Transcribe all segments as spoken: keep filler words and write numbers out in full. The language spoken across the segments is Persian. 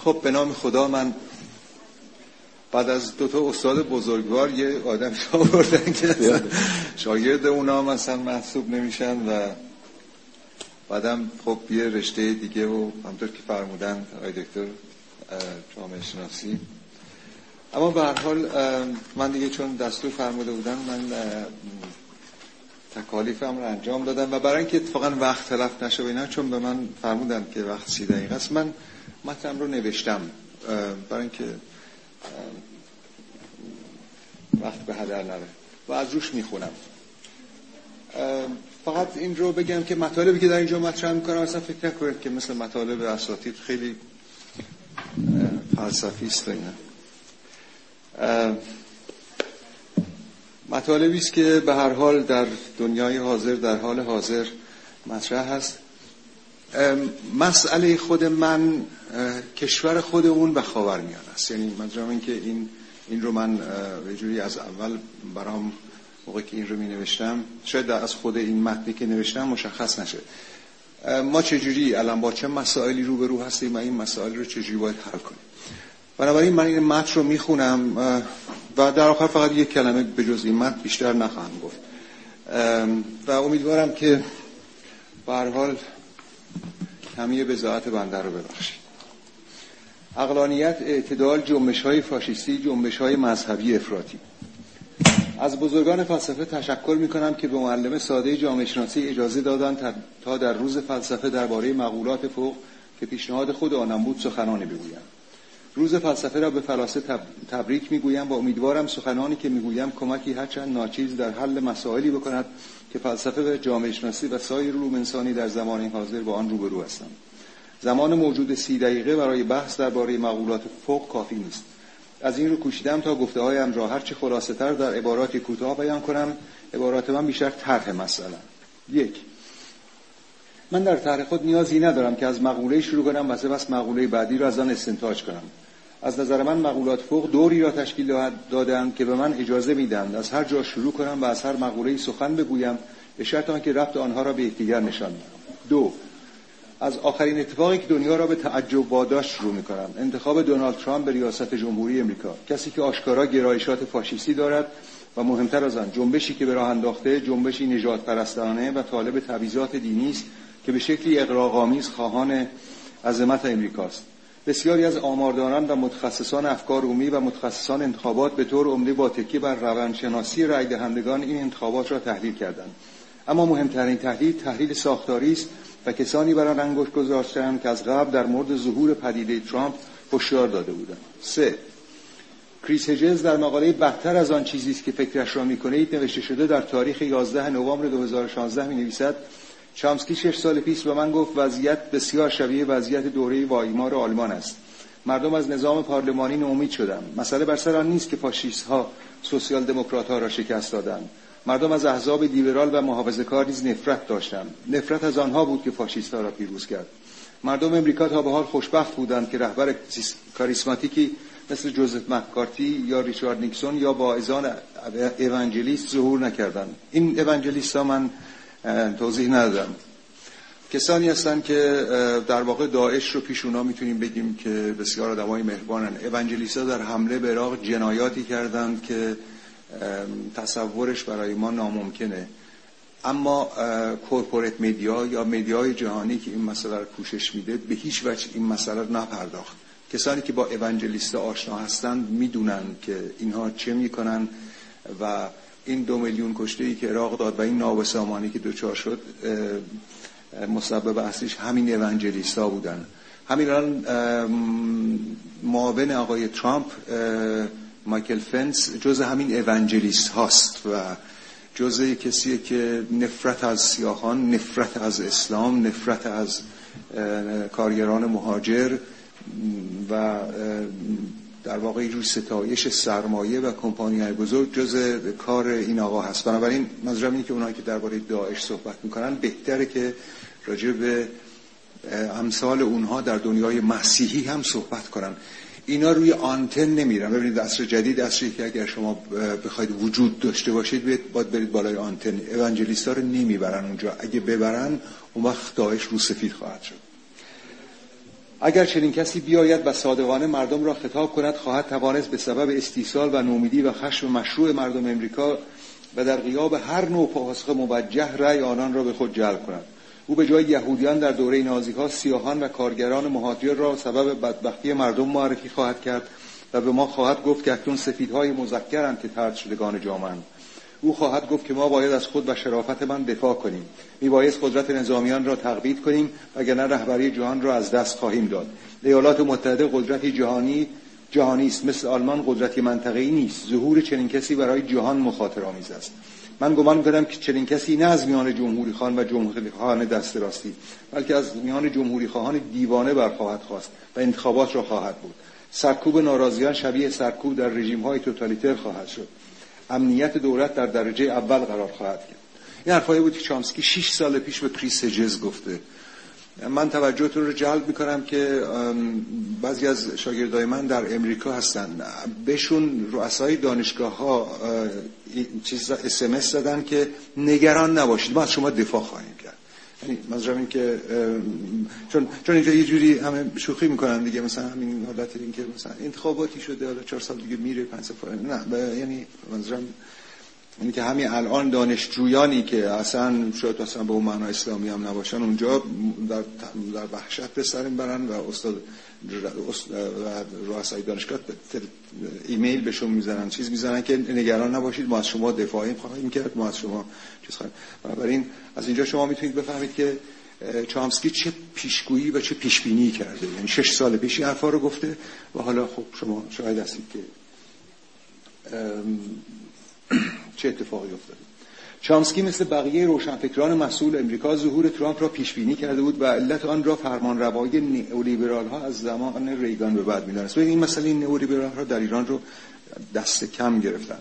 خب به نام خدا، من بعد از دو تا استاد بزرگوار یه آدم آوردن که شاگرد اونا مثلا محسوب نمیشن و بعدم خب یه رشته دیگه و همطور که فرمودن آقای دکتر جامعه شناسی. اما به هر حال من دیگه چون دستور فرموده بودن من تکالیفم رو انجام دادم و برای اینکه اتفاقا وقت تلف نشه و اینا، چون به من فرمودن که وقت سی دقیقه است، من متن رو نوشتم برای اینکه وقت به هدر نره و از روش میخونم. فقط این رو بگم که مطالبی که در اینجا مطرح میکنم اصلا فکر نکنید که مثل مطالب اساتید خیلی فلسفی است. اینا مطالبی است که به هر حال در دنیای حاضر، در حال حاضر مطرح هست. مسئله خود من کشور خودمون و خاورمیانه است. یعنی منظورم این که این این رو من یه جوری از اول برام موقعی که این رو می نوشتم، شاید از خود این متنی که نوشتم مشخص نشه ما چجوری الان با چه مسائلی روبرو هستیم و این مسائل رو چجوری باید حل کنیم. بنابراین من این متن رو میخونم و در آخر فقط یک کلمه به جز این متن بیشتر نخواهم گفت و امیدوارم که به هر حال کمی بضاعت بنده رو ببخشید. عقلانیت، اعتدال، جنبش‌های فاشیستی، جنبش‌های مذهبی افراطی. از بزرگان فلسفه تشکر می‌کنم که به معلم ساده جامعه شناسی اجازه دادند تا در روز فلسفه درباره مقولات فوق که پیشنهاد خود آنم بود سخنانی بگویم. روز فلسفه را به فلاسفه تبریک می‌گویم و امیدوارم سخنانی که می‌گویم کمکی هرچند ناچیز در حل مسائلی بکند که فلسفه و جامعه شناسی و سایر علوم انسانی در زمان حاضر با آن روبرو هستند. زمان موجود سی دقیقه برای بحث درباره مقولات فوق کافی نیست. از این رو کوشیدم تا گفته‌هایم را هرچه خلاصه‌تر در عبارات کوتاه بیان کنم. عبارات من بیشتر طرح مسئله. یک، من در طرح خود نیازی ندارم که از مقوله شروع کنم و سپس مقوله بعدی را از آن استنتاج کنم. از نظر من مقولات فوق دوری را تشکیل دادند که به من اجازه میدهند از هر جا شروع کنم و از هر مقوله‌ای سخن بگویم، به شرط آنکه ربط آنها را به یکدیگر نشان دهم. دو، از آخرین اتفاقی که دنیا را به تعجب واداشت شروع می‌کنم. انتخاب دونالد ترامپ به ریاست جمهوری امریکا، کسی که آشکارا گرایشات فاشیستی دارد و مهمتر از آن جنبشی که به راه انداخته جنبشی نجات پرستانه و طالب تبعیضات دینی است که به شکلی اغراق‌آمیز خواهان عظمت امریکاست. بسیاری از آمارداران و متخصصان افکار عمومی و متخصصان انتخابات به طور عمده با تکیه بر روانشناسی رای دهندگان این انتخابات را تحلیل کردند. اما مهمترین تحلیل تحلیل ساختاری است و کسانی بر آن انگشت گذاشتند که از قبل در مورد ظهور پدیده ترامپ هشدار داده بودند. سه، کریس هجز در مقاله بدتر از آن چیزی است که فکرش را می‌کنید نوشته شده در تاریخ یازده نوامبر دو هزار و شانزده می‌نویسد: چامسکی شش سال پیش به من گفت وضعیت بسیار شبیه وضعیت دوره وایمار آلمان است. مردم از نظام پارلمانی ناامید شدند. مسئله بر سر آن نیست که فاشیست‌ها سوسیال دموکرات‌ها را شکست دادند. مردم از احزاب لیبرال و محافظه‌کار نیز نفرت داشتند. نفرت از آنها بود که فاشیست‌ها را پیروز کرد. مردم امریکا تا به حال خوشبخت بودند که رهبر کاریسماتیکی مثل جوزف مکارتی یا ریچارد نیکسون یا واعظان اونجلیست ظهور نکردند. این اونجلیست‌ها من توضیح ندادم. کسانی هستند که در واقع داعش رو پیش اونا میتونیم بگیم که بسیار آدمای مهربانن. اونجلیست‌ها در حمله به عراق جنایاتی کردند که تصورش برای ما ناممکنه. اما کورپوریت مدیا یا مدیای جهانی که این مسئله رو پوشش میده به هیچ وجه این مسئله رو نپرداخت. کسانی که با اونجلیست آشنا هستند میدونن که اینها چه میکنن و این دو میلیون کشته‌ای که عراق داد و این نابسامانی که دوچار شد مسبب اصلیش همین اونجلیست‌ها بودن. همین الان معاون آقای ترامپ مایکل فنس جز همین اونجلیست هاست و جز کسیه که نفرت از سیاهان، نفرت از اسلام، نفرت از کارگران مهاجر و در واقع روی ستایش سرمایه و کمپانی‌های بزرگ جز کار این آقا هست. بنابراین منظورم اینه که اونایی که درباره داعش صحبت میکنن بهتره که راجع به امثال اونها در دنیای مسیحی هم صحبت کنن. اینا روی آنتن نمیرن. ببینید عصر جدید عصری که اگر شما بخواید وجود داشته باشید باید برید بالای آنتن. اونجلیست‌ها رو نمیبرن اونجا. اگه ببرن اون وقت داعش رو سفید خواهد شد. اگر چنین کسی بیاید و صادقانه مردم را خطاب کند، خواهد توانست به سبب استیصال و نومیدی و خشم مشروع مردم امریکا و در غیاب هر نوع پاسخ موجه رأی آنان را به خود جلب کند. او به جای یهودیان در دوره نازی‌ها سیاهان و کارگران مهاجر را سبب بدبختی مردم معرفی خواهد کرد و به ما خواهد گفت که اکنون سفیدهای مذکرند که طرد شدگان جامعه‌اند. او خواهد گفت که ما باید از خود و شرافت من دفاع کنیم. میبایست قدرت نظامیان را تقویت کنیم وگرنه رهبری جهان را از دست خواهیم داد. ایالات متحده قدرتی جهانی جهانی است، مثل آلمان قدرتی منطقه‌ای نیست. ظهور چنین کسی برای جهان مخاطرآمیز است. من گمان می‌کنم که چنین کسی نه از میان جمهوری خواهان و جمهوری خواهان دست راستی، بلکه از میان جمهوری خواهان دیوانه برخواهد خواست و انتخابات را خواهد بود. سرکوب ناراضیان شبیه سرکوب در رژیم‌های توتالیتر خواهد شد. امنیت دولت در درجه اول قرار خواهد گرفت. این حرفایی بود که چامسکی شش سال پیش به کریس هجز گفته. من توجهتون رو جلب میکنم که بعضی از شاگردای من در امریکا هستن، بهشون رؤسای دانشگاه‌ها چیز اس ام اس دادن که نگران نباشید، ما از شما دفاع خواهیم کرد. یعنی منظورم این که چون چون اینجا یه جوری همه شوخی میکنن دیگه، مثلا همین حالت این که مثلا انتخاباتی شده حالا چهار سال دیگه میره پنج سال نه، یعنی منظورم اینی که همین الان دانشجویانی که اصلا شاید اصلا به اون معنای اسلامی هم نباشن اونجا در در وحشت به سر میبرن و استاد و رؤسای دانشگاه ایمیل بهشون میزنن، چیز میزنن که نگران نباشید، ما از شما دفاعی خواهیم کرد، ما از شما چیز خواهیم. بنابراین از اینجا شما میتونید بفهمید که چامسکی چه پیشگویی و چه پیشبینی کرده. یعنی شش سال پیش این حرفا رو گفته و حالا خب شما شاهد هستید که چه اتفاقی افتاده. چامسکی مثل بقیه روشنفکران مسئول امریکا ظهور ترامپ را پیش بینی کرده بود و علت آن را فرمانروایی نئولیبرال ها از زمان ریگان به بعد می‌دانست. ببینید این مسئله نئولیبرال ها در ایران رو دست کم گرفتن.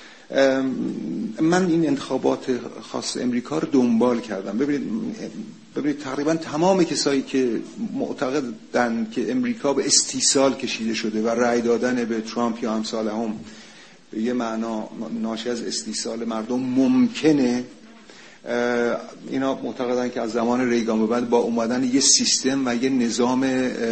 من این انتخابات خاص امریکا رو دنبال کردم. ببینید ببینید تقریبا تمام کسایی که معتقدن که امریکا به استیصال کشیده شده و رأی دادن به ترامپ یا امثالهم به یه معنا ناشی از استیصال مردم ممکنه، اینا معتقدن که از زمان ریگان به بعد با اومدن یه سیستم و یه نظام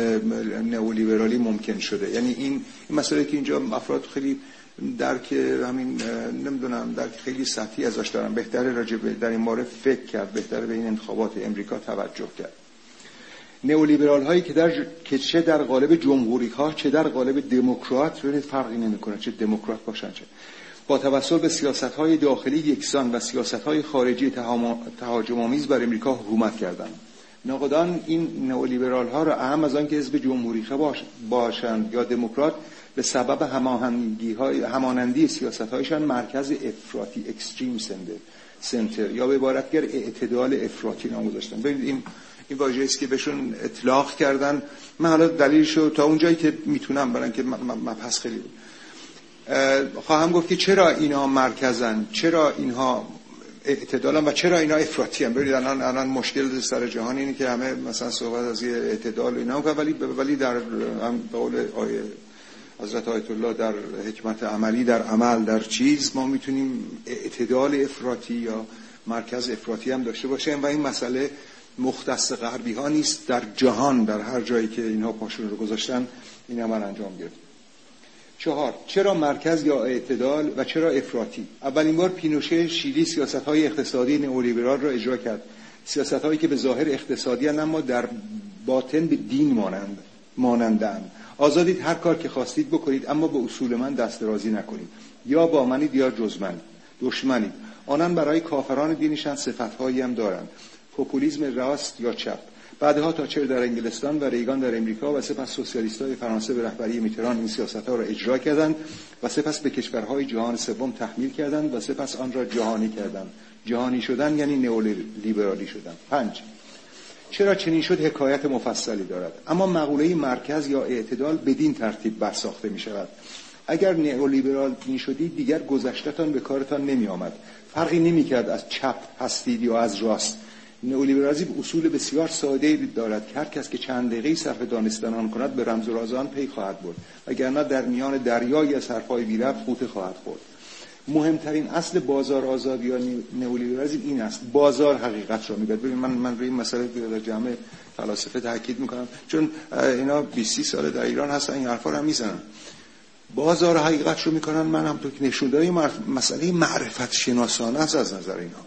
نئولیبرالی ممکن شده. یعنی این این مسئله که اینجا افراد خیلی درک همین نمیدونم درک خیلی سطحی ازش دارن، بهتره راجع به در این مورد فکر کرد، بهتره به این انتخابات امریکا توجه کرد. نئولیبرال هایی که در که چه در قالب جمهوری ها چه در قالب دموکرات، ببینید فرقی نمیکنه چه دموکرات باشن چه، با توسل به سیاست های داخلی یکسان و سیاست های خارجی تهاجم آمیز بر امریکا حکومت کردند. ناقدان این نئولیبرال ها را اهم از آن که حزب جمهوری خواه باشند یا دموکرات به سبب هماهنگی های همانندی سیاست هایشان مرکز افراطی اکستریم سنتر یا به عبارت دیگر اعتدال افراطی نام گذاشتن. ببینید این این واژه‌ای است که بهشون اطلاق کردن. من حالا دلیلشو تا اونجایی که میتونم برای که مبحث خیلی بود خواهم گفت که چرا اینا مرکزن، چرا اینها اعتدالن و چرا اینا افراطی ان. ببینید الان الان مشکل سر جهان اینه که همه مثلا صحبت از یه اعتدال و اینا، ولی ولی در هم به قول آیه حضرت آیت الله در حکمت عملی در عمل در چیز ما میتونیم اعتدال افراطی یا مرکز افراطی هم داشته باشیم و این مسئله مختص غربی ها نیست، در جهان در هر جایی که اینها پاشون رو گذاشتن این عمل انجام گرفت. چهار، چرا مرکز یا اعتدال و چرا افراطی؟ اولین بار پینوشه شیلی سیاست‌های اقتصادی نئولیبرال را اجرا کرد، سیاست‌هایی که به ظاهر اقتصادی هستند اما در باطن به دین مانند مانندند. آزادید هر کار که خواستید بکنید اما به اصول من دست درازی نکنید، یا با منید یا جز من دشمنید. آنان برای کافران دینشان صفت‌هایی هم دارند، پوپولیسم راست یا چپ. بعدها تاچر در انگلستان و ریگان در امریکا و سپس سوسیالیست‌های فرانسه به رهبری میتران این سیاست‌ها را اجرا کردند و سپس به کشورهای جهان سوم تحمیل کردند و سپس آن را جهانی کردند. جهانی شدن یعنی نئولیبرالی شدن. پنج، چرا چنین شد حکایت مفصلی دارد، اما مقوله مرکز یا اعتدال بدین ترتیب برساخته می شود. اگر نئولیبرال می شدید دیگر گذشته‌تان به کارتان نمی آمد، فرقی نمی کرد از چپ هستید یا از راست. نئولیبرالیسم اصول بسیار ساده‌ای دارد که هر کس که چند دقیقه صرف دانستن آن کند به رمز و راز آن پی خواهد برد، وگرنه در میان دریایی از حرف‌های بی‌ربط غوطه خواهد خورد. مهمترین اصل بازار آزادی یا نئولیبرالیسم این است: بازار حقیقت را میگه. ببین من من روی این مسئله در جمع فلاسفه تاکید میکنم، چون اینا بیست سال در ایران هستن این حرفا رو هم میزنن. بازار حقیقت رو میکنن. من هم تو که نشون دادم مسئله معرفت شناسانه است از نظر اینها.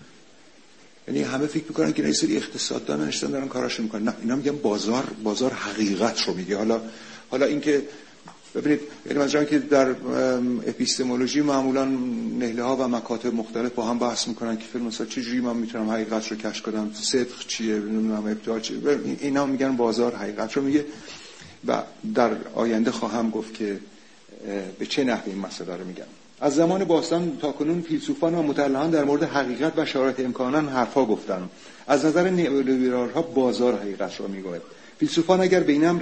یعنی همه فکر میکنن که این سری اقتصاددان نشستن دارن کاراشو میکنن. نه، اینا میگن بازار بازار حقیقت رو میگه. حالا حالا اینکه ببینید، یعنی مثلا که در اپیستمولوژی معمولا نهله ها و مکاتب مختلف با هم بحث میکنن که فیلم مثلا چه جوری من میتونم حقیقت رو کشف کنم، صدق چیه، نمیدونم ابداع چیه. اینا میگن بازار حقیقت رو میگه و در آینده خواهم گفت که به چه نحوی این مسئله رو میگن. از زمان باستان تا کنون فیلسوفان و متألهان در مورد حقیقت و شرایط امکانان حرفا گفتن. از نظر نئولیبرال ها بازار حقیقت رو میگه. فیلسوفان اگر به این امر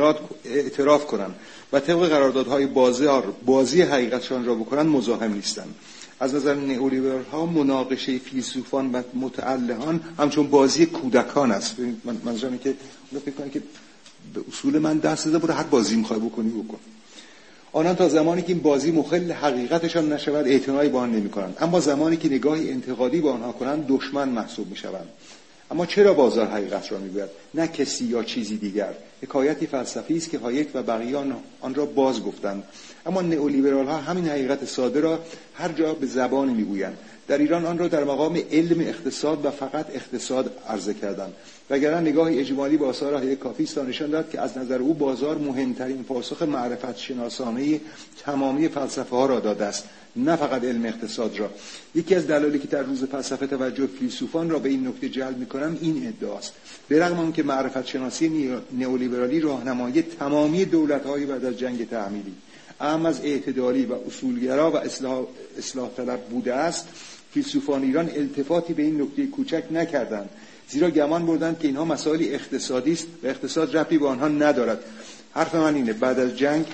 اعتراف کنند و طبق قراردادهای بازار بازی حقیقتشان را بکنند مزاحم نیستند. از نظر نئولیبرال ها مناقشه فیلسوفان و متألهان همچون بازی کودکان است. من منظورم اینه که اونا فکر کنن که به اصول من دست داده، برو هر بازی میخوای بکنی بکن. آنان تا زمانی که این بازی مخل حقیقتشان نشود اعتنایی با آن نمی‌کنند، اما زمانی که نگاهی انتقادی به آنها کنند دشمن محسوب می‌شوند. اما چرا بازار حقیقت را میگوید، نه کسی یا چیزی دیگر؟ حکایتی فلسفی است که هایک و بقیه آن را باز گفتند. اما نئولیبرال ها همین حقیقت ساده را هر جا به زبانی میگویند. در ایران آن را در مقام علم اقتصاد و فقط اقتصاد عرضه کردند. وگرنه نگاهی اجمالی به آثار هایک کافی است تا نشان دهد که از نظر او بازار مهمترین پاسخ معرفت شناسانه تمامی فلسفه ها را داده است، نه فقط علم اقتصاد را. یکی از دلایلی که در روز فلسفه توجه فیلسوفان را به این نکته جلب می‌کنم این ادعاست. به رغم آنکه معرفت شناسی نئولیبرالی راهنمای تمامی دولت‌های بعد از جنگ تحمیلی، اهم از اعتدالی و اصولگرا و اصلاح اصلاح طلب بوده است، فیلسوفان ایران التفاتی به این نکته کوچک نکردند، زیرا گمان بردند که اینها مسائل اقتصادی است و اقتصاد ربطی به آنها ندارد. حرف من اینه، بعد از جنگ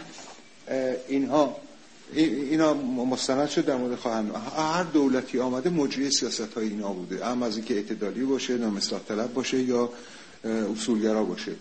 اینها اینا مستند شد در مورد خواهند هر دولتی آمده مجری سیاست‌های اینا بوده، اما از اینکه اعتدالی باشه، نه اصلاح طلب باشه یا اصولگرا باشه.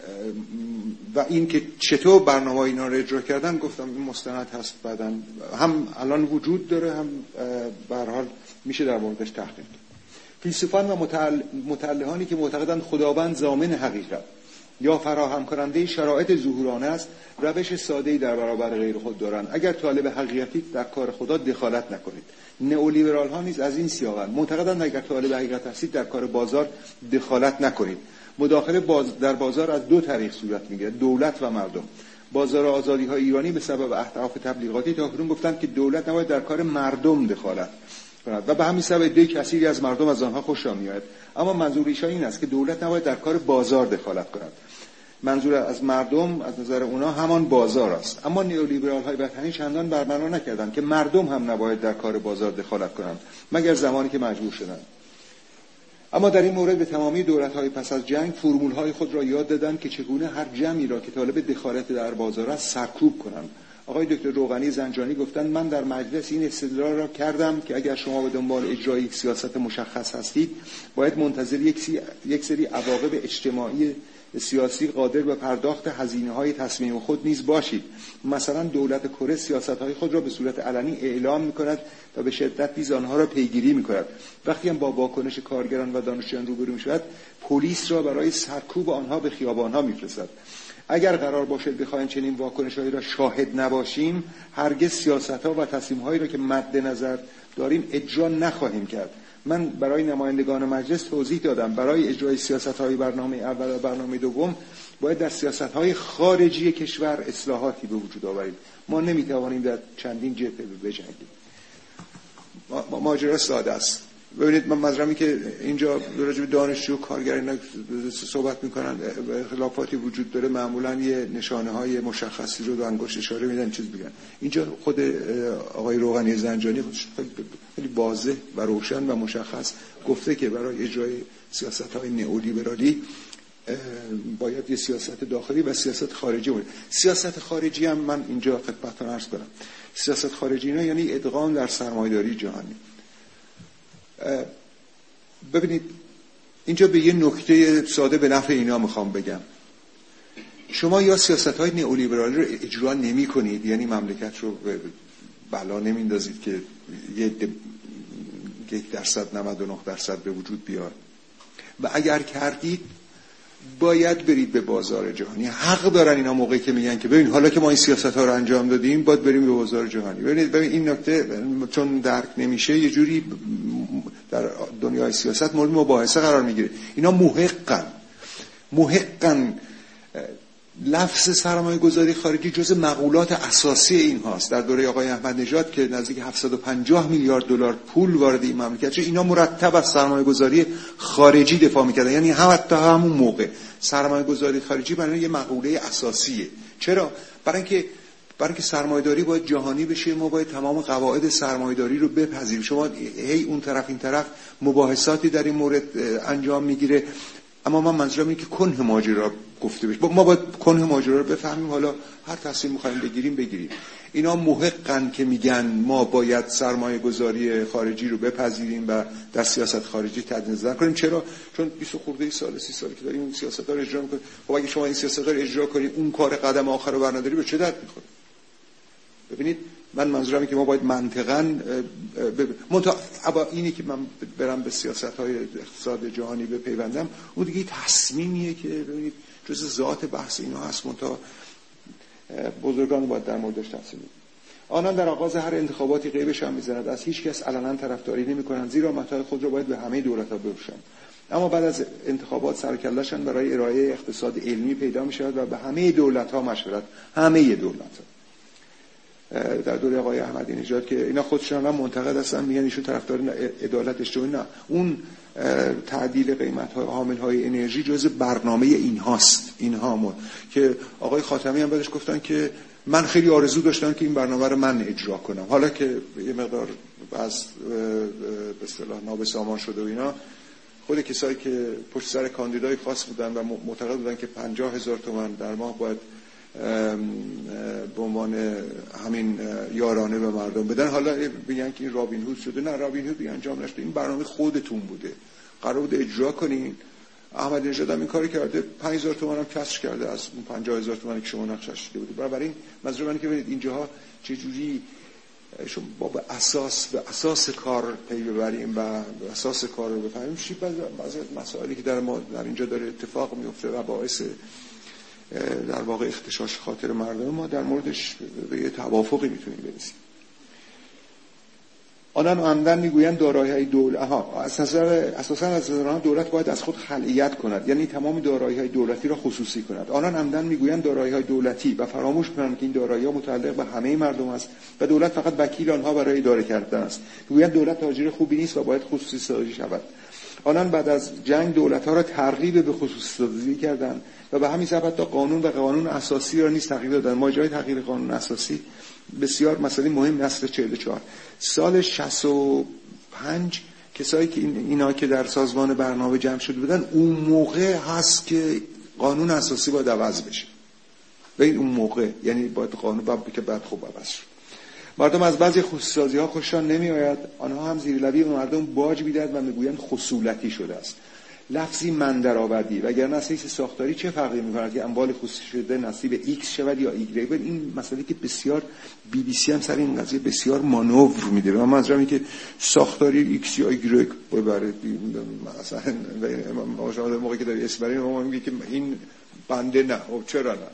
و این که چطور برنامه اینا رو اجرا کردن گفتم این مستند هست، بعداً هم الان وجود داره، هم به هر حال میشه در موردش تحقیق کرد. فیلسوفان و متألهانی که معتقدند خداوند ضامن حقیقت یا فراهم کننده شرایط ظهورانه است، روش ساده‌ای در برابر غیر خود دارند. اگر طالب حقیقتی در کار خدا دخالت نکنید. نئولیبرال ها نیز از این سیاقند. معتقدند اگر طالب حقیقت هستید در کار بازار دخالت نکنید. مداخله باز در بازار از دو طریق صورت میگیرد: دولت و مردم. بازار آزادی های ایرانی به سبب اهداف تبلیغاتی تاکنون گفتند که دولت نباید در کار مردم دخالت کند و به همین سبب عده کثیری از مردم از آنها خوششان میآید. اما منظور ایشان این است که دولت نباید در کار بازار دخالت کند. منظور از مردم از نظر اونا همان بازار است. اما نئولیبرال های وطنی چندان برملا نکردند که مردم هم نباید در کار بازار دخالت کنند مگر زمانی که مجبور شدند. اما در این مورد به تمامی دولت‌های پس از جنگ فرمول‌های خود را یاد دادند که چگونه هر جمعی را که طالب دخالت در بازار است سرکوب کنند. آقای دکتر روغنی زنجانی گفتند من در مجلس این استدلال را کردم که اگر شما به دنبال اجرای یک سیاست مشخص هستید باید منتظر یک, سی... یک سری عواقب اجتماعی سیاسی قادر به پرداخت هزینه‌های تصمیم خود نیز باشید. مثلا دولت کره سیاست‌های خود را به صورت علنی اعلام می‌کند و به شدت نیز آنها را پیگیری می‌کند. وقتی هم با واکنش کارگران و دانشجویان روبرو می‌شود، پلیس را برای سرکوب آنها به خیابان‌ها می‌فرستد. اگر قرار باشد بخواهیم چنین واکنش‌هایی را شاهد نباشیم، هرگز سیاست‌ها و تصمیم‌هایی را که مد نظر داریم اجرا نخواهیم کرد. من برای نمایندگان مجلس توضیح دادم برای اجرای سیاست‌های برنامه اول و برنامه دوم باید در سیاست‌های خارجی کشور اصلاحاتی به وجود آوریم. ما نمی‌توانیم در چندین جبهه بجنگیم. ماجرا ساده است. ببینید من منظورم اینه که اینجا راجع به دانشجو کارگر اینا صحبت می‌کنن، اختلافاتی وجود داره، معمولاً یه نشانه‌های مشخصی رو دو انگشت اشاره میدن چیز میگن. اینجا خود آقای روغنی زنجانی خیلی واضح و روشن و مشخص گفته که برای اجرای سیاست‌های نئولیبرالی باید یه سیاست داخلی و سیاست خارجی باشه. سیاست خارجی هم من اینجا خدمتتون عرض کنم. سیاست خارجی اینا یعنی ادغام در سرمایه‌داری جهانی. ببینید اینجا به یه نکته ساده به نفع اینا میخوام بگم. شما یا سیاست‌های نئولیبرالی رو اجرا نمی‌کنید، یعنی مملکت رو بلا نمیندازید که یک درصد نود و نه درصد به وجود بیاد. و اگر کردید باید برید به بازار جهانی. حق دارن اینا موقعی که میگن که ببین حالا که ما این سیاست ها رو انجام دادیم باید بریم به بازار جهانی. ببینید ببین این نکته چون درک نمیشه یه جوری در دنیای سیاست مورد مباحثه قرار میگیره. اینا محقن محقن لفظ سرمایه گذاری خارجی جز مقولات اساسی این هاست. در دوره آقای احمد نژاد که نزدیک هفتصد و پنجاه میلیارد دلار پول وارد این مملکت شد، اینا مرتب از سرمایه گذاری خارجی دفاع میکردن. یعنی هم حتی همون موقع سرمایه گذاری خارجی برای یه مقوله اساسیه. چرا؟ برای اینکه برای اینکه سرمایه‌داری باید جهانی بشه، ما باید تمام قواعد سرمایه‌داری رو بپذیریم. شما هی اون طرف این طرف مباحثاتی در این مورد انجام میگیره، اما من منظورم اینه که کنه ماجرا گفته بشه. ما باید کنه ماجرا رو بفهمیم، حالا هر تصمیم می‌خوایم بگیریم بگیریم. اینا محقن که میگن ما باید سرمایه گذاری خارجی رو بپذیریم و در سیاست خارجی تدوین نظر کنیم. چرا؟ چون بیست خورده سال سی سالی که داریم این سیاست‌ها رو اجرا می‌کنیم. خب اگه شما این سیاست‌ها رو اجرا کنید اون کار قدم آخر رو برنداری به چه درد می‌خوره؟ ببینید من منظورم اینه که ما باید منطقاً منتها ابا اینی که من برم به سیاست‌های اقتصاد جهانی بپیوندم اون دیگه تصمیمیه که ببینید جز ذات بحث اینا هست. منتها بزرگان باید در موردش تصمیم بگیرن. آنان در آغاز هر انتخاباتی غیبش هم می‌زنند، از هیچ کس علنا طرفداری نمی‌کنند، زیرا متاع خود را باید به همه دولت‌ها بفروشند. اما بعد از انتخابات سرکله‌شان برای ارائه اقتصاد علمی پیدا می‌شود و به همه دولت‌ها مشورت همه دولت‌ها در دوره آقای احمدی نژاد که اینا خودشون هم منتقد هستن، میگن ایشون طرفدار عدالت اجتماعی. نه، اون تعدیل قیمت‌های حامل‌های انرژی جزء برنامه اینهاست. اینها ما که آقای خاتمی هم بعدش گفتن که من خیلی آرزو داشتم که این برنامه رو من اجرا کنم، حالا که یه مقدار از به اصطلاح نابسامان شده و اینا، خود کسایی که پشت سر کاندیدای خاص بودن و معتقد بودن که پنجاه هزار تومان در ماه باید به عنوان همین یارانه به مردم بدن، حالا بگن که این رابین هود شده. نه، رابین هود دیگه انجام نشده، این برنامه خودتون بوده، قرار بوده اجرا کنین. احمد نژاد هم این کارو کرده، پنج هزار تومان هم کسر کرده از اون پنجاه هزار تومانی که شما نقشش دیده بودید. برای این منظور من که ببینید اینجاها چه جوری شما با به اساس به اساس کار پی ببریم و به اساس کار رو بفهمیم. چی بعضی مسائلی که در ما در اینجا داره اتفاق میفته و باعث در واقع اختشاش خاطر مردم ما در موردش به یه توافقی میتونیم برسیم. آنان عمدن میگویند دارایی‌های دولت ها اساساً اساساً از آنها دولت باید از خود خلعیت کند، یعنی تمام دارایی‌های دولتی را خصوصی کند. آنان عمدن میگویند دارایی‌های دولتی و فراموش کنند که این دارایی‌ها متعلق به همه مردم است و دولت فقط وکیل آنها برای اداره کردن است. میگویند دولت تاجر خوبی نیست و باید خصوصی سازی شود. آنان بعد از جنگ دولت‌ها را ترغیب به خصوصی سازی کردند و به همین سبب تا قانون و قانون اساسی را نیز تغییر دادن. ماجرای تغییر قانون اساسی بسیار مسئله مهم نسل چهل و چهار. سال شصت و پنج کسایی که این اینا که در سازمان برنامه جمع شده بودن، اون موقع هست که قانون اساسی باید عوض بشه. و این اون موقع یعنی باید قانون باید که بعد خوب عوض شد. مردم از بعضی خصوصی‌ها خوششان نمی‌آید، آنها هم زیر لبی به مردم باج می‌دهند و میگویند خصولتی شده است. لفظی من درآوردی وگرنه اساس ساختاری چه فرقی می‌کند که اموال خصوصی شده نصیب X شود یا Y. این مسئله که بسیار بی بی سی هم سر این قضیه بسیار مانور میده. من منظورم اینه که ساختاری X یا Y ببره مثلا ما شما موقعی که داری اسم برین ما میگه که این بنده نه، خب چرا نه؟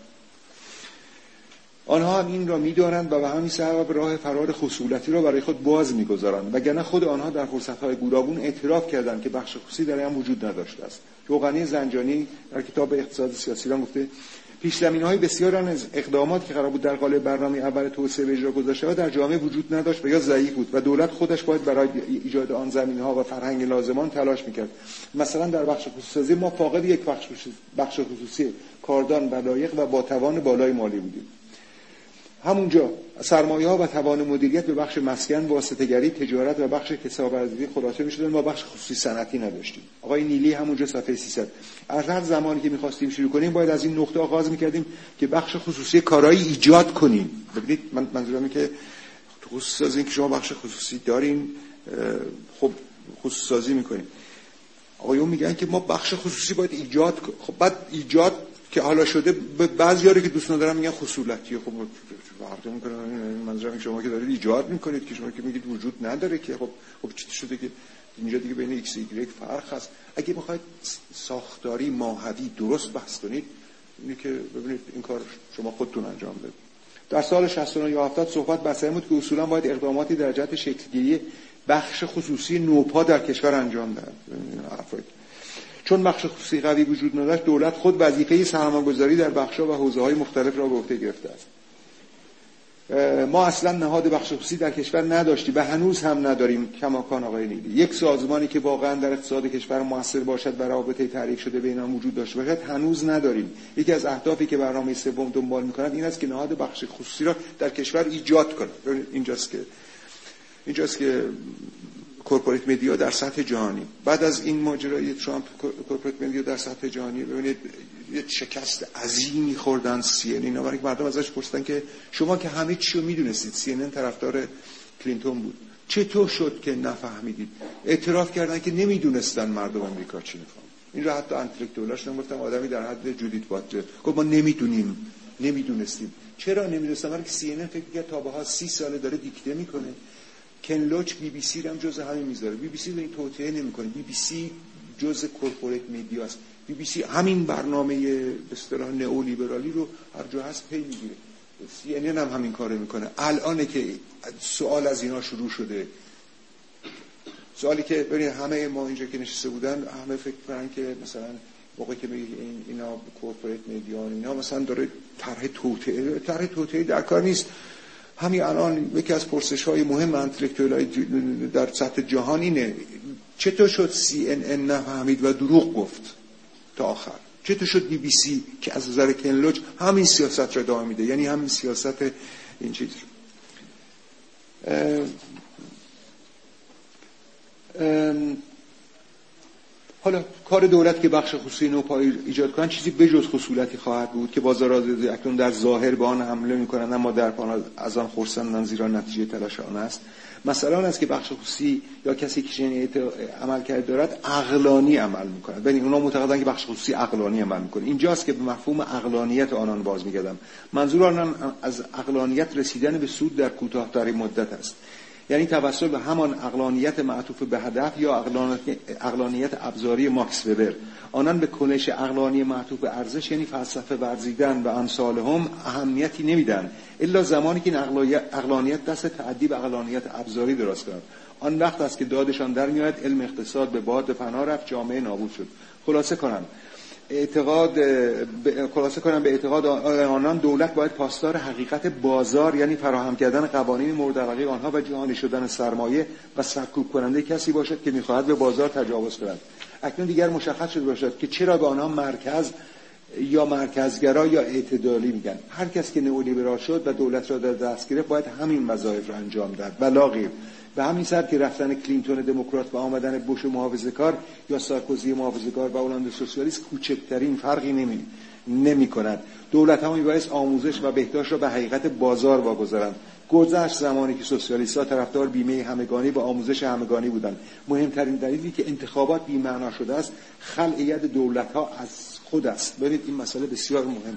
آنها هم این را می‌دانند و به همین سبب راه فرار خصولتی را برای خود باز می‌گذارند، وگرنه خود آنها در فرصت‌های گوناگون اعتراف کردند که بخش خصوصی در آن وجود نداشته است. روغنی زنجانی در کتاب اقتصاد سیاسی را گفته پیش‌زمینه‌های بسیار از اقدامات که قرار بود در قالب برنامه اول توسعه اجرا گذاشته شود در جامعه وجود نداشت و یا ضعیف بود و دولت خودش باید برای ایجاد آن زمینه‌ها و فرهنگ لازمان تلاش می‌کرد. مثلا در بخش خصوصی ما فاقد یک بخش بخش خصوصی کاردان و لایق و با توان بالای مالی بودیم. همونجا سرمایه‌ها و توان مدیریت به بخش مسکن، واسطه‌گری، تجارت و بخش کساب‌ورزی خلاصه می‌شدن. ما بخش خصوصی صنعتی نداشتیم. آقای نیلی همونجا صفحه سیصد. از هر زمانی که می‌خواستیم شروع کنیم باید از این نقطه آغاز می‌کردیم که بخش خصوصی کارایی ایجاد کنیم. ببینید من منظورم اینه که خصوصی از این که شما بخش خصوصی دارین، خب خصوصی سازی می‌کنیم. آقایون میگن که ما بخش خصوصی باید ایجاد کنیم. خب بعد ایجاد که حالا شده بعضی‌ها که دوست ندارم میگن خصولتیه. خب فرق می‌کنه. منظورم شما که دارید ایجاد می‌کنید که شما که میگید وجود نداره که خب خب چی شده که اینجا دیگه بین ایکس و ایگرگ فرق هست. اگه می‌خواید ساختاری ماهوی درست بحث کنید اینه که ببینید این کار شما خودتون انجام بدید. در سال شصت و نه یا هفتاد صحبت بر این بود که اصولاً باید اقداماتی در جهت شکل‌گیری بخش خصوصی نوپا در کشور انجام دهد. چون بخش خصوصی قوی وجود نداشت، دولت خود وظیفه سرمایه‌گذاری در بخش‌ها و حوزه‌های مختلف را به عهده گرفته است. ما اصلا نهاد بخش خصوصی در کشور نداشتیم و هنوز هم نداریم. کماکان آقای نیلی، یک سازمانی که واقعا در اقتصاد کشور موثر باشد و رابطه تعریف شده بین آنها وجود داشته باشد هنوز نداریم. یکی از اهدافی که برنامه سوم دنبال می‌کند این است که نهاد بخش خصوصی را در کشور ایجاد کند. اینجاست که اینجاست که کورپوریت مدیا در سطح جهانی بعد از این ماجرای ترامپ کورپوریت مدیا در سطح جهانی ببینید یه شکست عظیمی خوردن سی ان ان. برای مردم ازش پرسیدن که شما که همه چی رو میدونستید، سی ان ان طرفدار کلینتون بود، چطور شد که نفهمیدید؟ اعتراف کردن که نمیدونستن مردم آمریکا چی میخوان. این را حتی انتلکتولاش نگفتن، آدمی در حد جودیت باتلر گفت ما نمیدونیم، نمیدونستیم. چرا نمیدونستن؟ برای که سی ان ان فکر کرد تا بها سی ساله داره دیکته میکنه. کن لوچ بی بی سی رو هم جز همین میذاره. بی بی سی رو این توطئه نمیکنه. بی بی سی جز کورپوریت مدیا است. بی بی سی همین برنامه به اصطلاح نئولیبرالی رو هر جا هست پی میگیره. سی ان ان هم همین کارو میکنه. الان که سوال از اینا شروع شده، سوالی که ببین همه ما اینجا که نشسته بودن همه فکر کنن که مثلا موقعی که میگه این اینا کورپوریت مدیا اینا مثلا داره طرح توطئه طرح توطئه در کار نیست. همین الان یکی از پرسش‌های مهم انتلکتوالای در سطح جهان اینه چطور شد سی ان ان نفهمید و دروغ گفت تا آخر؟ چطور شد بی بی سی که از نظر کن لوچ همین سیاست را ادامه میده، یعنی همین سیاست این چیز رو ام ام حالا کار دولت که بخش خصوصی نوپایی ایجاد کنن چیزی بجز خصولتی خواهد بود که بازار آزاد اکنون در ظاهر به آن حمله میکنند اما در پنهان از آن خرسندند زیرا نتیجه تلاش آن است. مثلا آن است که بخش خصوصی یا کسی که چنین عمل کرده دارد عقلانی عمل میکنند. ببین اونا معتقدن که بخش خصوصی عقلانی عمل میکنه. اینجاست که به مفهوم عقلانیت آنان باز میگردم. منظور آنان از عقلانیت رسیدن به سود در کوتاه‌ترین مدت است، یعنی توسل به همان عقلانیت معطوف به هدف یا عقلانیت, عقلانیت ابزاری ماکس وبر. آنان به کنش عقلانی معطوف به ارزش یعنی فلسفه ورزیدن و امثال هم اهمیتی نمیدن الا زمانی که این عقلانیت دست تعدی به عقلانیت ابزاری دراز کند. آن وقت است که دادشان در میاد علم اقتصاد به باد فنا رفت، جامعه نابود شد. خلاصه کنم اعتقاد ب... خلاصه کنم به اعتقاد آنان دولت باید پاسدار حقیقت بازار یعنی فراهم کردن قوانین مورد علاقه آنها و جهانی شدن سرمایه و سرکوب کننده کسی باشد که می‌خواهد به بازار تجاوز کند. اکنون دیگر مشخص شده باشد که چرا به آنها مرکز یا مرکزگرا یا اعتدالی میگن. هر کس که نئولیبرال شد و دولت را در دست گرفت باید همین وظایف را انجام داد و لا غیر. به همین سبب که رفتن کلینتون دموکرات و آمدن بوش محافظه‌کار یا سارکوزی محافظه‌کار و هلند سوسیالیست کوچکترین فرقی نمی نمی‌کند. دولت‌ها میبایست آموزش و بهداشت را به حقیقت بازار واگذارند. گذشت زمانی که سوسیالیست‌ها طرفدار بیمه همگانی و آموزش همگانی بودند. مهمترین دلیلی که انتخابات بی‌معنا شده است خلع ید دولت‌ها از خود است. ببینید این مسئله بسیار مهمه.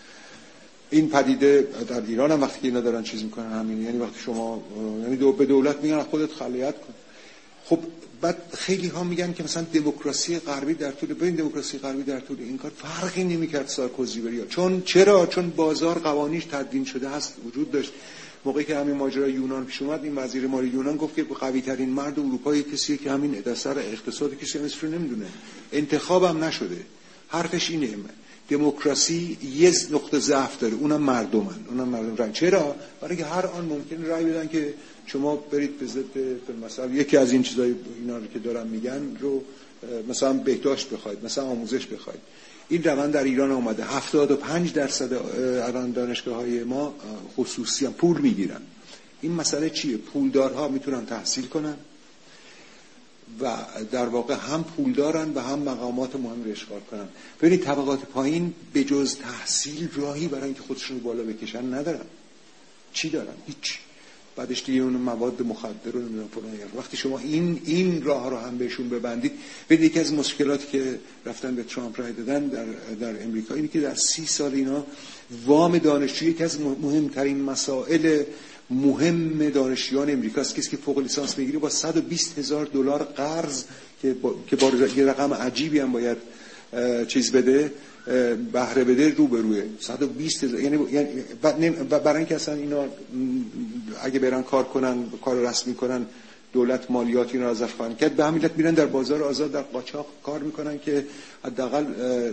این پدیده در ایران هم وقتی که اینا دارن چیز میکنن همین، یعنی وقتی شما یعنی دو به دولت میگن خودت خلیت کن. خب بعد خیلی ها میگن که مثلا دموکراسی غربی در طول ببین دموکراسی غربی در طول این کار فرقی نمیکرد سارکوزی بریا. چون چرا؟ چون بازار قوانینش تدوین شده است، وجود داشت. موقعی که همین ماجرای یونان پیش اومد این وزیر مالی یونان گفت که قوی ترین مرد اروپا کسی که همین دستر اقتصاد کسی مثل رو نمیدونه، انتخابم نشده. حرفش اینه دموکراسی یه نقطه ضعف داره، اونم مردمن، اونم مردم رای. چرا؟ برای که هر آن ممکن رای بدن که شما برید به ضد مثلا یکی از این چیزای اینا رو که دارن میگن رو مثلا بهداشت بخواید، مثلا آموزش بخواید. این روند در ایران اومده. هفتاد و پنج درصد الان دانشگاه‌های ما خصوصی هم پول میگیرن. این مسئله چیه؟ پولدارها میتونن تحصیل کنن و در واقع هم پول دارن و هم مقامات مهم رو اشغال کنن. ببینید طبقات پایین به جز تحصیل راهی برای اینکه خودشون رو بالا بکشن ندارن. چی دارن؟ هیچ. بعدش دیگه اون مواد مخدر رو نمیدونم فلان. وقتی شما این این راه رو هم بهشون ببندید، ببینید یکی از مشکلاتی که رفتن به ترامپ رای دادن در در امریکا اینه که در سی سال اینا وام دانشجویی یکی از مهمترین مسائل مهم دانشجویان امریکاست. کسی که فوق لیسانس میگیره با صد و بیست هزار دلار قرض که با که با یه رقم عجیبی هم باید چیز بده، بهره بده، رو به روی صد و بیست هزار. یعنی برای اینکه اصلا اینا اگه برن کار کنن، کار رسمی کنن، دولت مالیات اینا رو ازش خواهند کرد، به همین علت میرن در بازار آزاد در قاچاق کار میکنن که حداقل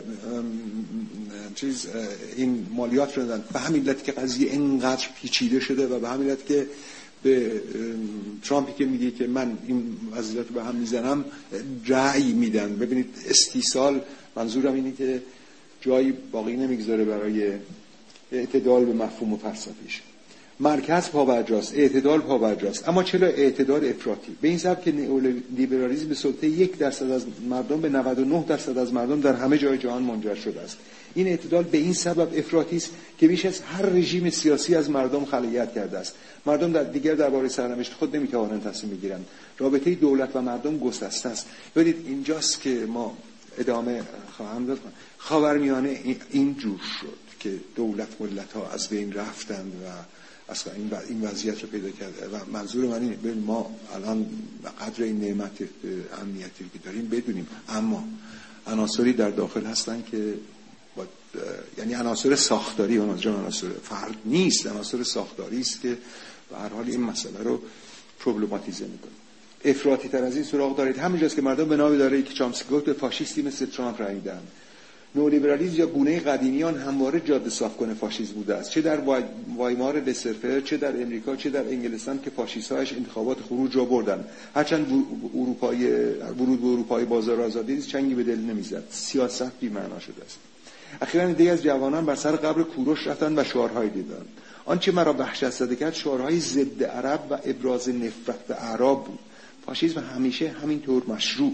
چیز این مالیات رو ندن. به همین علت که قضیه اینقدر پیچیده شده و به همین علت که به ترامپی که میگه که من این وضعیت رو به هم میزنم رأی میدن. ببینید استیصال، منظورم اینه که جایی باقی نمیگذاره برای اعتدال به مفهوم و فلسفیش. مرکز پابرجاست، اعتدال پابرجاست، اما چرا اعتدال افراطی؟ به این سبب که نئولیبرالیسم به سلطه یک درصد از مردم به نود و نه درصد از مردم در همه جای جهان منجر شده است. این اعتدال به این سبب افراطی است که بیش از هر رژیم سیاسی از مردم خلایت کرده است. مردم در دیگر درباره سرنوشت خود نمیتوانند تصمیم بگیرند. رابطه دولت و مردم گسسته است. ببینید اینجاست که ما ادامه خواهم داد. خاورمیانه این جور شد که دولت ملت ها از بین رفتند و اصلا این این وضعیت رو پیدا کرده. و منظور من اینه ببین ما الان قدر این نعمت امنیتی که داریم بدونیم، اما عناصری در داخل هستن که با یعنی عناصر ساختاری، اون عناصر فرد نیست، عناصر ساختاری است که به هر حال این مسئله رو پروبلماتیزه میکنه. افراطی تر از این سراغ دارید. همینجاست که مردم به نام داره که چامسکی گفت به فاشیستی مثل ترامپ رای میدن. نئولیبرالیسم یا گونه قدیمیان همواره جاده صاف کنه فاشیسم بوده است، چه در وایمار لسرفر، چه در امریکا، چه در انگلستان که فاشیست‌هاش انتخابات خروج را بردن. هرچند اروپای ورود به اروپای بازار آزادی چنگی به دل نمیزد. سیاست بی‌معنا شده است. اخیراً عده‌ای از جوانان بر سر قبر کوروش رفتند و شعارهایی دیدند. آنچه مرا وحشت زده کرد شعارهای ضد عرب و ابراز نفرت به اعراب بود. فاشیسم همیشه همینطور مشروع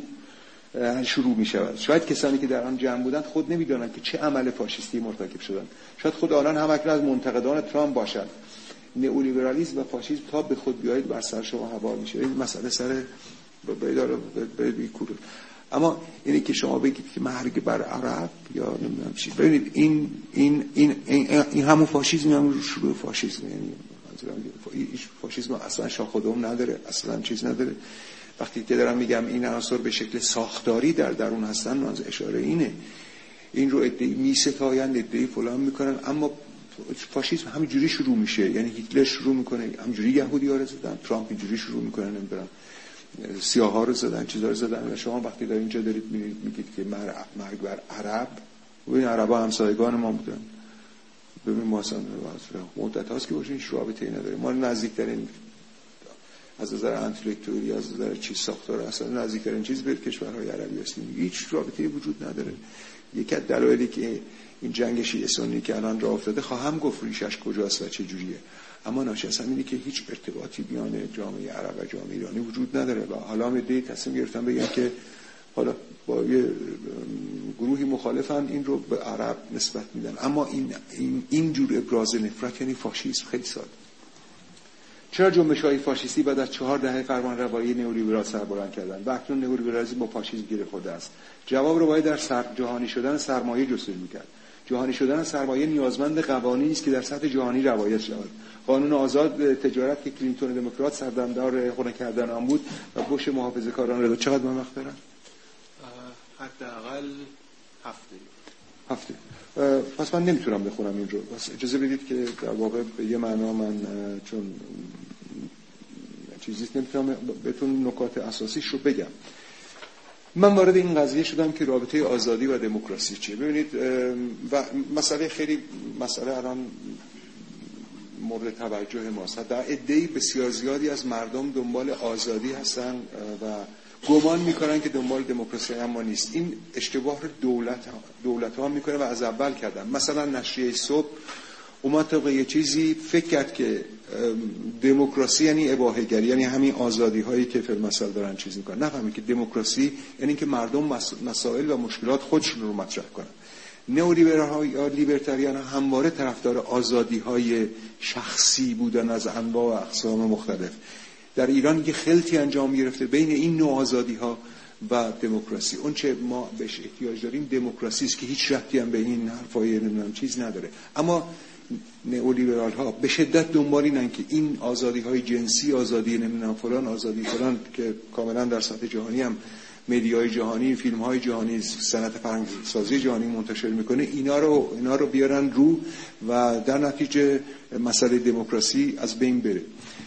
شروع می شود. شاید کسانی که در آن جمع بودند خود نمی‌دانند که چه عمل فاشیستی مرتکب شدند. شاید خود آنان هم اکنون از منتقدان ترامپ باشند. نئولیبرالیسم و فاشیسم تا به خود بیایید بر سر شما هوار میشه. این مسئله سر بیدار به کوروش. اما اینه که شما بگید که مرگ بر عرب یا نمیدونم چی، ببینید این این این این, این همون فاشیسم، همون شروع فاشیسم. یعنی فاشیسم اصلا شاخ و دم نداره، اصلا چیز نداره. وقتی که دارم میگم این عناصر به شکل ساختاری در درون هستن، از اشاره اینه این رو ادعی میستایند، ادعی فلان میکنن، اما فاشیسم همینجوری شروع میشه. یعنی هیتلر شروع میکنه همینجوری یهودی‌ها رو زدن، ترامپ اینجوری شروع میکنه نمیدونم سیاها رو زدن، چیزا رو زدن. و شما وقتی در اینجا دارید میگید که مرگ بر عرب، و این عربا همسایگان ما بودن، ببین ما اصلا مدت هاست که باشین هیچ رابطه‌ای نداریم. ما نزدیکترین از نظر انتلکتوری، از نظر چیز ساختار، اصلا نزدیکترین چیز به کشورهای عربی هستیم. هیچ رابطه‌ای وجود نداره. یکی از دلایلی که این جنگ شیعه سنی که الان راه افتاده خواهم گفت ریشش کجاست و چه جوریه، اما ناشی از همینه که هیچ ارتباطی میان جامعه عرب و جامعه ایرانی وجود نداره. و حالا میده تصمیم گرفتن بگن که حالا با یه گروهی مخالفن این رو به عرب نسبت میدن، اما این این این جور ابراز نفرت یعنی فاشیسم. خیلی ساده. چرا جنبش‌های فاشیستی بعد از چهار دهه فرمانروایی نئولیبرال سربلند کردند و اکنون نئولیبرالیسم با فاشیسم گره خورده است؟ جواب رو باید در سر جهانی شدن سرمایه جستجو کرد. جهانی شدن سرمایه نیازمند قوانینی است که در سطح جهانی رعایت شود. قانون آزاد تجارت که کلینتون دموکرات سردمدار خونه کردن آن بود و بوش محافظه‌کاران را. چقدر من وقت دارم؟ حداقل هفته. هفته. پس من نمیتونم بخونم این رو. بس اجازه بدید که در واقع به یه معنا من چون چیزی نمیتونم بهتون نکات اساسیش رو بگم. من وارد این قضیه شدم که رابطه آزادی و دموکراسی چیه. ببینید و مسئله خیلی مسئله الان مورد توجه ماست. در عده‌ای بسیار زیادی از مردم دنبال آزادی هستن و گمان میکنن که دنبال دموکراسی اما نیست. این اشتباه رو دولت دولت ها میکنه و از اول کردن. مثلا نشریه صبح اومد طبق یه چیزی فکر کرد که دموکراسی یعنی اباحه‌گری، یعنی همین آزادی هایی که فی المثل دارن چیز میکنن. نفهمید که دموکراسی یعنی که مردم مسائل و مشکلات خودشون رو مطرح کنن. نئولیبرال ها یا لیبرتریان ها همواره طرفدار آزادی های شخصی بودن از انواع و اقسام مختلف. در ایران یه خلطی انجام گرفته بین این نوع آزادی ها و دموکراسی. اون چه ما بهش احتیاج داریم دموکراسی است که هیچ ربطی هم به این حرفای نمیدونم چیز نداره. اما نئولیبرال ها به شدت دنبال اینن که این آزادی های جنسی، آزادی نمیدونم فلان، آزادی فلان که کاملا در سطح جهانی هم مدیای جهانی، فیلم های جهانی، صنعت فرهنگسازی جهانی منتشر میکنه، اینا رو اینا رو بیارن رو و در نتیجه مسئله دموکراسی از بین بره.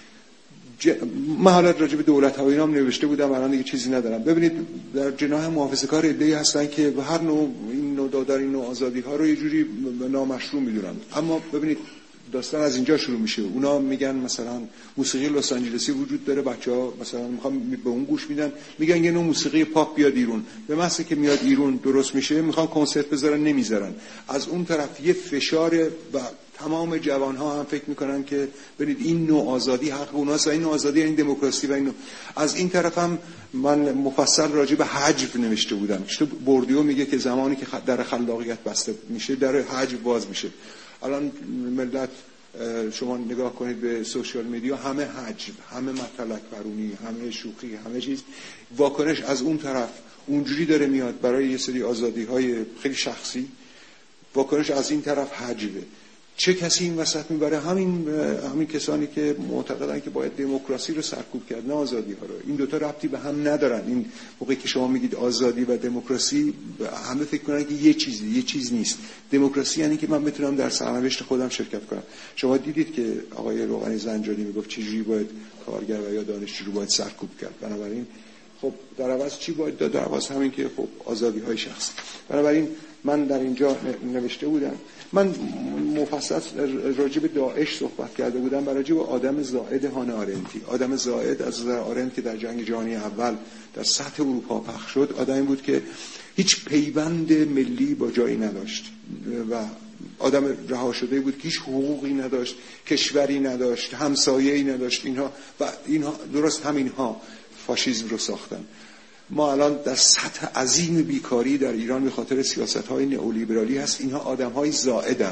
ج... من حالا راجع به دولت ها اینا هم نوشته بودم، الان دیگه چیزی ندارم. ببینید در جناح محافظه‌کار عده‌ای هستن که به هر نوع این نوع دادن این نوع آزادی ها رو یه جوری نامشروع میدونن. اما ببینید داستان از اینجا شروع میشه. اونا میگن مثلا موسیقی لس آنجلسی وجود داره، بچه‌ها مثلا میخوان به اون گوش میدن، میگن یه نوع موسیقی پاپ بیاد ایران. به محض که میاد ایران درست میشه، میخوان کنسرت بذارن نمیذارن. از اون طرف یه فشار و تمام جوانها هم فکر میکنن که ببینید این نوع آزادی حق اوناست و این نوع آزادی این دموکراسی و این نوع. از این طرف هم من مفصل راجع به حجب نوشته بودم. که بوردیو میگه که زمانی که در خلاقیت بسته میشه در حجب باز میشه. الان ملت شما نگاه کنید به سوشال میدیا، همه حجب، همه مطلق پرونی، همه شوخی، همه چیز. واکنش از اون طرف اونجوری داره میاد برای یه سری آزادی های خیلی شخصی، واکنش از این طرف حجبه. چه کسی این وسط میبره؟ همین همین کسانی که معتقدن که باید دموکراسی رو سرکوب کرد، نه آزادی ها رو. این دوتا ربطی به هم ندارن. این موقعی که شما میگید آزادی و دموکراسی، همه فکر کنن که یه چیزی، یه چیز نیست. دموکراسی یعنی که من بتونم در سرنوشت خودم شرکت کنم. شما دیدید که آقای روغنی زنجانی میگفت چجوری باید کارگر و یا دانشجو رو باید سرکوب کرد. بنابراین خب در عوض چی باید داد؟ در عوض همین که خب آزادی های شخصی. بنابراین من در اینجا نوشته بودم، من مفصل راجع به داعش صحبت کرده بودم، برای راجع به آدم زائد هانه آرنتی. آدم زائد از آرنت که در جنگ جهانی اول در سطح اروپا پخش شد، آدمی بود که هیچ پیوند ملی با جایی نداشت و آدم رها شده بود که هیچ حقوقی نداشت، کشوری نداشت، همسایه‌ای نداشت. اینها و اینها درست همینها فاشیسم رو ساختن. ما الان در سطح عظیم بیکاری در ایران به خاطر سیاست‌های نئولیبرالی هست. اینها آدم‌های زائدن.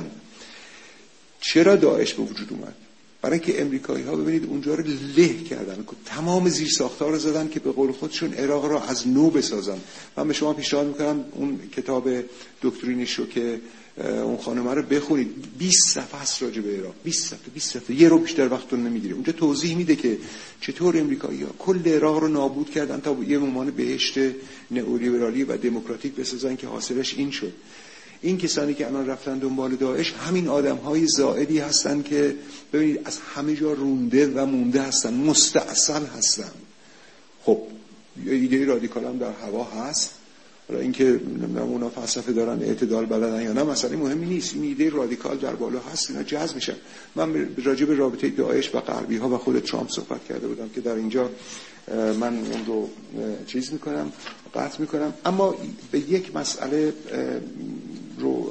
چرا داعش به وجود اومد؟ برای اینکه امریکایی‌ها ببینید اونجا رو له کردن، تمام زیرساخت‌ها رو زدن که به قول خودشون عراق رو از نو بسازن. من به شما پیشنهاد می‌کنم اون کتاب دکترینش رو که اون خانمه رو بخونید. بیست صفحه است راجع به عراق. بیست صفحه بیست صفحه یه رو بیشتر وقتتون نمیگیره. اونجا توضیح میده که چطور امریکایی‌ها کل عراق رو نابود کردن تا یه عنوان بهشت نئولیبرالی و دموکراتیک بسازن که حاصلش این شد. این کسانی که الان رفتن دنبال داعش همین آدم‌های زائدی هستن که ببینید از همه جا رونده و مونده هستن، مستعسل هستن. خب یه ایده رادیکال هم در هوا هست. حالا اینکه نمیدونم اونا فلسفه دارن، اعتدال بلدن یا نه، مسئله مهمی نیست. این ایده رادیکال در بالا هست، اینا جذب میشن. من راجع به رابطه داعش و غربی ها و خود ترامپ صحبت کرده بودم که در اینجا من اون رو چیز میکنم، قطع میکنم. اما به یک مسئله رو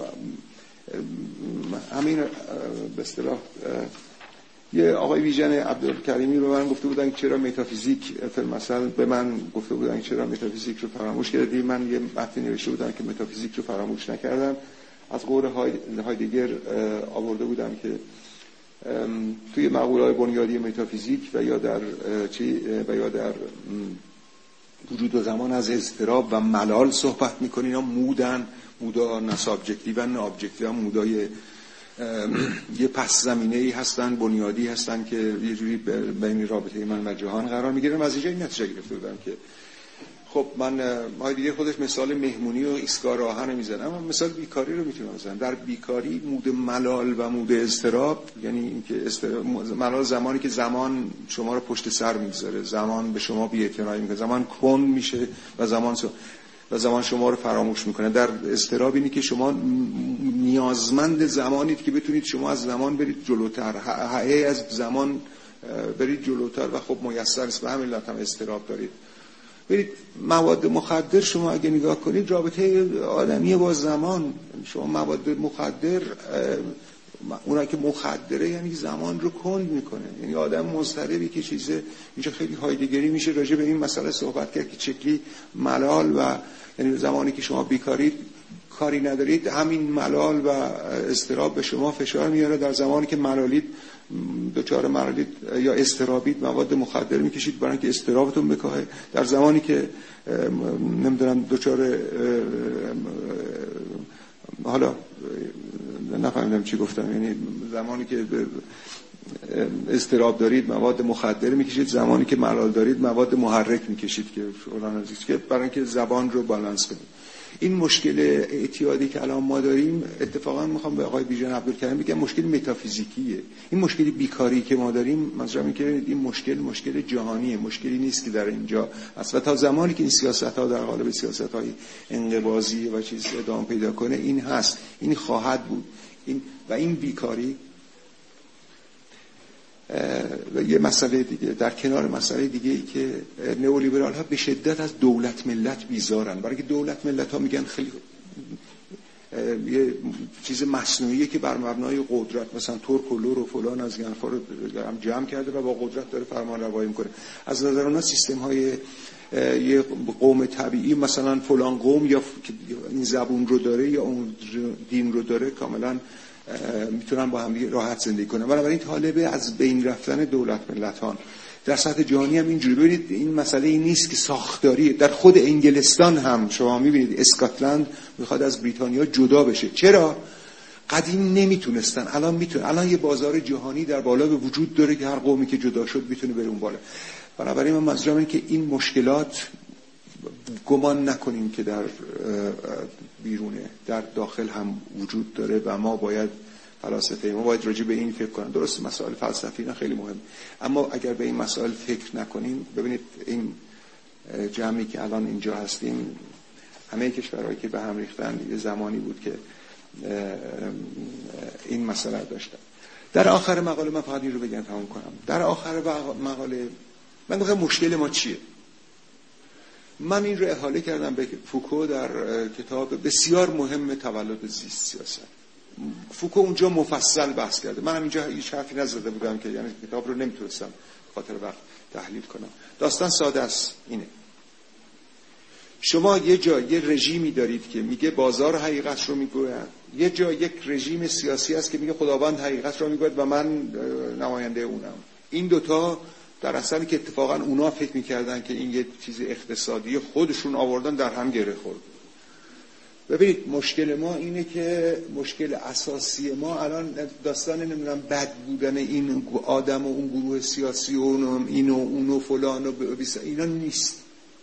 همین به اصطلاح یه آقای ویژن عبدالکریمی رو من گفته بودن که چرا متافیزیک مثلا به من گفته بودن که چرا متافیزیک رو فراموش کردی. من یه متن نوشته بودم که متافیزیک رو فراموش نکردم. از قول هایدگر آورده بودم که توی مقوله‌های بنیادی متافیزیک و یا در چی و یا در وجود و زمان از اضطراب و ملال صحبت می‌کنین. اینا مودن، مودا نه سابجکتیو نه ابجکتیو، مودای یه پس زمینه‌ای هستن، بنیادی هستن که یه جوری بین رابطه من و جهان قرار می‌گیرن. از اینجا این نتیجه گرفته بودم که خب من ما دیگه خودش مثال مهمونی و ایستگاه راهن میزنم، اما مثال بیکاری رو میتونم بزنم. در بیکاری مود ملال و مود اضطراب، یعنی اینکه استراب ملال زمانی که زمان شما رو پشت سر میگذاره، زمان به شما بی‌اعتنایی میکنه، زمان کند میشه و زمان سو و زمان شما رو فراموش میکنه. در اضطراب اینی که شما نیازمند زمانید که بتونید شما از زمان برید جلوتر، هی از زمان برید جلوتر و خب میسر است. به همین علت هم اضطراب دارید. برید مواد مخدر، شما اگه نگاه کنید رابطه آدمی با زمان، شما مواد مخدر، اونا که مخدره یعنی زمان رو کند میکنه، یعنی آدم مضطربی که چیزه. اینجا خیلی هایدگری میشه راجع به این مسئله صحبت کرد که چکلی ملال و یعنی زمانی که شما بیکارید کاری ندارید همین ملال و اضطراب به شما فشار میاره. در زمانی که ملالید دچار ملالید یا اضطرابید مواد مخدر میکشید برای اینکه اضطرابتون بکاهه. در زمانی که نمیدونم دچار حالا نفهمیدم چی گفتم، یعنی زمانی که اضطراب دارید مواد مخدر میکشید، زمانی که ملال دارید مواد محرک میکشید که فلان عزیز که برای اینکه زبان رو بالانس کنید. این مشکل اعتیادی که الان ما داریم، اتفاقا میخوام به آقای بیژن عبدالکریم بگم مشکل متافیزیکیه. این مشکل بیکاری که ما داریم منظورم اینه که این مشکل مشکل جهانیه، مشکلی نیست که در اینجا اصلا. تا زمانی که این سیاست‌ها در قالب سیاست‌های انقباضی و چیز ادامه پیدا کنه این هست، این خواهد بود. این و این بیکاری و یه مسئله دیگه در کنار مسئله دیگه ای که نئولیبرال ها به شدت از دولت ملت بیزارن، برای که دولت ملت ها میگن خیلی یه چیز مصنوعیه که بر مبنای قدرت مثلا ترک و لور و فلان از این حرفا رو هم جمع کرده و با قدرت داره فرمان روایی میکنه. از نظر اونا سیستم های یه قوم طبیعی مثلا فلان قوم یا این زبون رو داره یا اون دین رو داره کاملا میتونن با هم راحت زندگی کنن. بنابراین طالب از بین رفتن دولت ملتان در سطح جهانی هم اینجوری. ببینید این مسئله این نیست که ساختاری، در خود انگلستان هم شما میبینید اسکاتلند میخواد از بریتانیا جدا بشه. چرا؟ قدیم نمیتونستن، الان میتونن. الان یه بازار جهانی در بالا به وجود داره که هر قومی که جدا شد میتونه بره اون بالا. بنابراین من منظورم اینه که این مشکلات گمان نکنیم که در بیرونه، در داخل هم وجود داره و ما باید فلاسفه ما باید راجع به این فکر کنیم. درست مسائل فلسفی نه خیلی مهم، اما اگر به این مسائل فکر نکنیم، ببینید این جمعی که الان اینجا هستیم همه کشورهایی که به هم ریختن یه زمانی بود که این مسئله داشتن. در آخر مقاله من فقط این رو بگم تموم کنم. در آخر مقاله من گفتم مشکل ما چیه. من این رو احاله کردم به فوکو در کتاب بسیار مهم تولد زیست سیاست. فوکو اونجا مفصل بحث کرده. من هم اینجا هیچ حرفی نزده بودم که یعنی کتاب رو نمیتونستم خاطر وقت تحلیل کنم. داستان ساده است، اینه. شما یه جا یه رژیمی دارید که میگه بازار حقیقت رو میگوید، یه جا یک رژیم سیاسی است که میگه خداوند حقیقت رو میگوید و من نماینده اونم. این دوتا در اصلی که اتفاقا اونا فکر میکردن که این یه چیز اقتصادی خودشون آوردن در هم گره خورد. ببینید مشکل ما اینه که مشکل اساسی ما الان داستان نمیدونم بد بودن این آدم و اون گروه سیاسی و اون اینو اونو فلان و اینا نیست.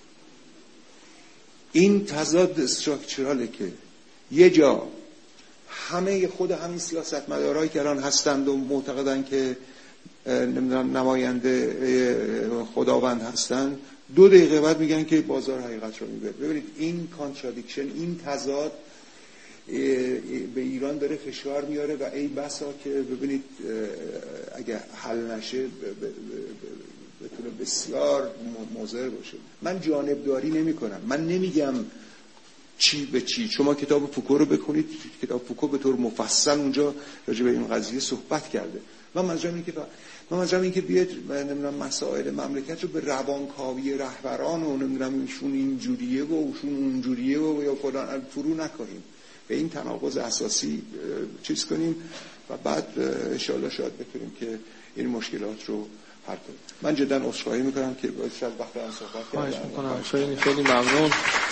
این تضاد استراکچراله که یه جا همه خود همین سیاستمدارایی که الان هستند و معتقدن که نمیدونم نماینده خداوند هستن، دو دقیقه بعد میگن که بازار حقیقت رو میگه. ببینید این کانترادیکشن، این تضاد به ایران داره فشار میاره و ای بسا که ببینید اگه حل نشه بتونه بسیار مضر باشه. من جانبداری نمی کنم، من نمیگم چی به چی. شما کتاب فوکو رو بکنید، کتاب فوکو به طور مفصل اونجا راجع به این قضیه صحبت کرده. من منظورم اینه که من منظورم اینه که بیاد نمیدونم مسائل مملکت رو به روانکاوی رهبران و نمیدونم ایشون اینجوریه و ایشون اونجوریه و یا فلان فرو نکنیم، به این تناقض اساسی چیز کنیم و بعد ان شاءالله شاید بتونیم که این مشکلات رو حل کنیم. من جدا عذرخواهی میکنم که شاید وقت هم صحبت کردم. خواهش میکنم. خیلی خیلی ممنون.